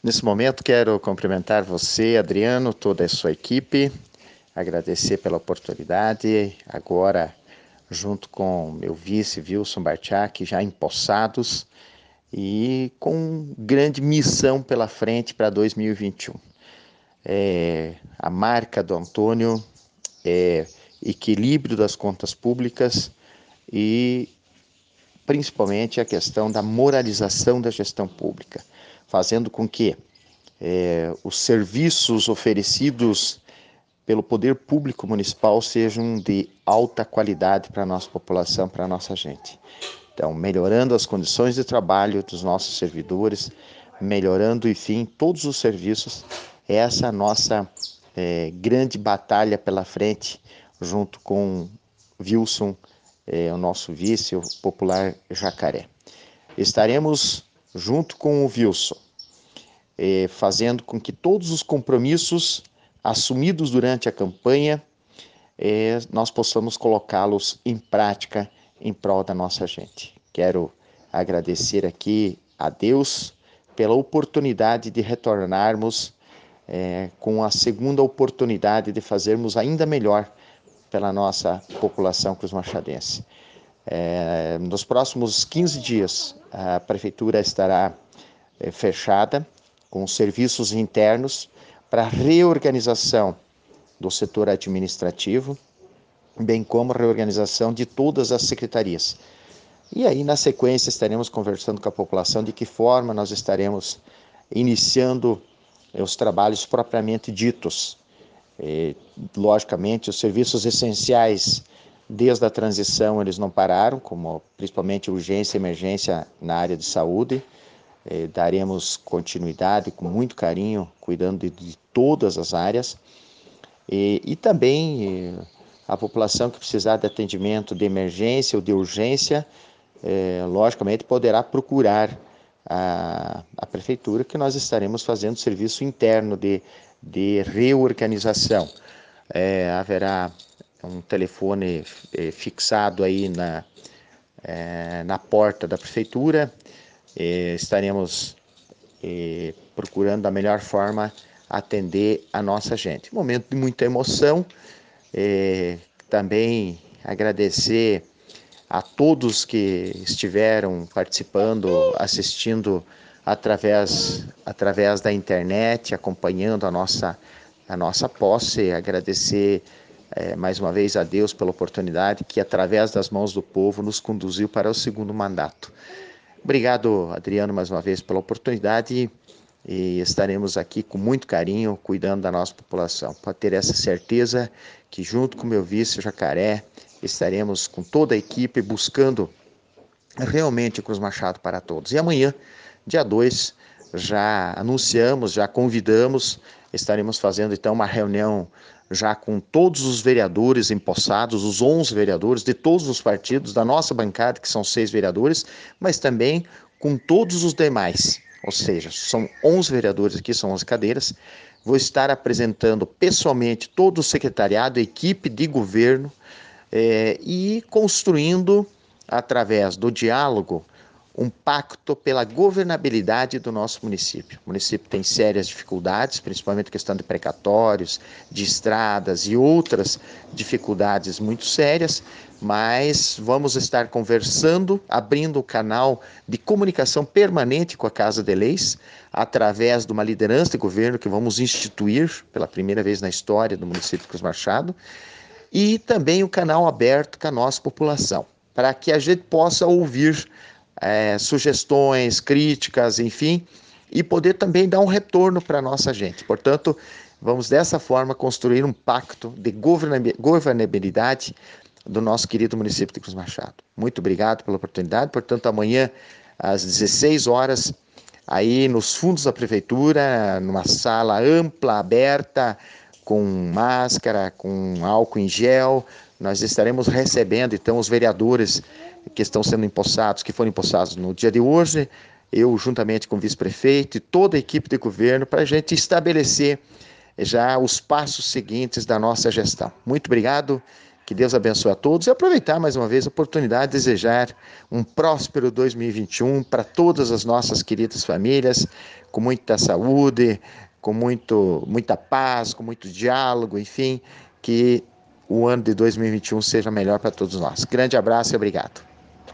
Nesse momento, quero cumprimentar você, Adriano, toda a sua equipe, agradecer pela oportunidade, agora junto com meu vice, Wilson Bartchak, já empossados e com grande missão pela frente para 2021. A marca do Antônio é equilíbrio das contas públicas e principalmente a questão da moralização da gestão pública, fazendo com que os serviços oferecidos pelo poder público municipal sejam de alta qualidade para a nossa população, para a nossa gente. Então, melhorando as condições de trabalho dos nossos servidores, melhorando, enfim, todos os serviços, essa é a nossa grande batalha pela frente, junto com Wilson, o nosso vice, o popular Jacaré. Estaremos junto com o Wilson, fazendo com que todos os compromissos assumidos durante a campanha, nós possamos colocá-los em prática em prol da nossa gente. Quero agradecer aqui a Deus pela oportunidade de retornarmos com a segunda oportunidade de fazermos ainda melhor pela nossa população cruzmachadense. Nos próximos 15 dias, a Prefeitura estará fechada com os serviços internos para reorganização do setor administrativo, bem como a reorganização de todas as secretarias. E aí, na sequência, estaremos conversando com a população de que forma nós estaremos iniciando os trabalhos propriamente ditos. Logicamente, os serviços essenciais, desde a transição, eles não pararam, como principalmente urgência e emergência na área de saúde. Daremos continuidade com muito carinho, cuidando de todas as áreas. E também a população que precisar de atendimento de emergência ou de urgência, logicamente poderá procurar a Prefeitura, que nós estaremos fazendo serviço interno de reorganização. Haverá um telefone fixado aí na porta da Prefeitura. Estaremos procurando da melhor forma atender a nossa gente. Momento de muita emoção. Também agradecer a todos que estiveram participando, assistindo através da internet, acompanhando a nossa posse. Agradecer mais uma vez a Deus pela oportunidade que, através das mãos do povo, nos conduziu para o segundo mandato. Obrigado, Adriano, mais uma vez pela oportunidade e estaremos aqui com muito carinho, cuidando da nossa população. Pode ter essa certeza que, junto com o meu vice, o Jacaré, estaremos com toda a equipe buscando realmente o Cruz Machado para todos. E amanhã, dia 2, já anunciamos, já convidamos, estaremos fazendo então uma reunião já com todos os vereadores empossados, os 11 vereadores de todos os partidos, da nossa bancada, que são 6 vereadores, mas também com todos os demais, ou seja, são 11 vereadores aqui, são 11 cadeiras. Vou estar apresentando pessoalmente todo o secretariado, a equipe de governo, e construindo, através do diálogo, um pacto pela governabilidade do nosso município. O município tem sérias dificuldades, principalmente questão de precatórios, de estradas e outras dificuldades muito sérias, mas vamos estar conversando, abrindo o canal de comunicação permanente com a Casa de Leis, através de uma liderança de governo que vamos instituir pela primeira vez na história do município de Cruz Machado, e também o canal aberto com a nossa população, para que a gente possa ouvir sugestões, críticas, enfim, e poder também dar um retorno para a nossa gente. Portanto, vamos dessa forma construir um pacto de governabilidade do nosso querido município de Cruz Machado. Muito obrigado pela oportunidade. Portanto, amanhã, às 16 horas, aí nos fundos da Prefeitura, numa sala ampla, aberta, com máscara, com álcool em gel, nós estaremos recebendo, então, os vereadores que estão sendo empossados, que foram empossados no dia de hoje, eu juntamente com o vice-prefeito e toda a equipe de governo, para a gente estabelecer já os passos seguintes da nossa gestão. Muito obrigado Que Deus abençoe a todos e aproveitar mais uma vez a oportunidade de desejar um próspero 2021 para todas as nossas queridas famílias, com muita saúde, com muita paz, com muito diálogo, enfim, que o ano de 2021 seja melhor para todos nós. Grande abraço e obrigado.